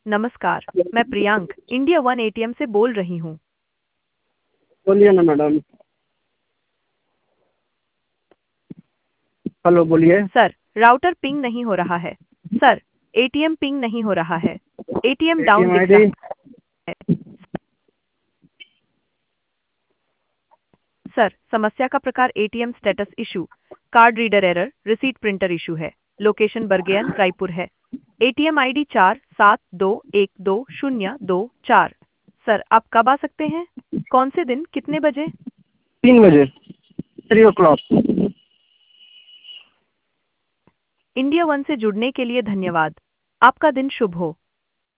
नमस्कार, मैं Priyank India one ATM से बोल रही हूँ। बोलिए ना मैडम। हेलो बोलिए। सर, राउटर पिंग नहीं हो रहा है। सर, एटीएम पिंग नहीं हो रहा है। एटीएम डाउन एटीएम दिख आईडी। रहा है। सर, समस्या का प्रकार ATM status issue, card reader error, receipt printer issue है। लोकेशन बरगेयन, रायपुर है। ATM ID 47212024। सर, आप कब आ सकते हैं? कौन से दिन, कितने बजे? 3 बजे, 3 o'clock। इंडिया वन से जुड़ने के लिए धन्यवाद। आपका दिन शुभ हो।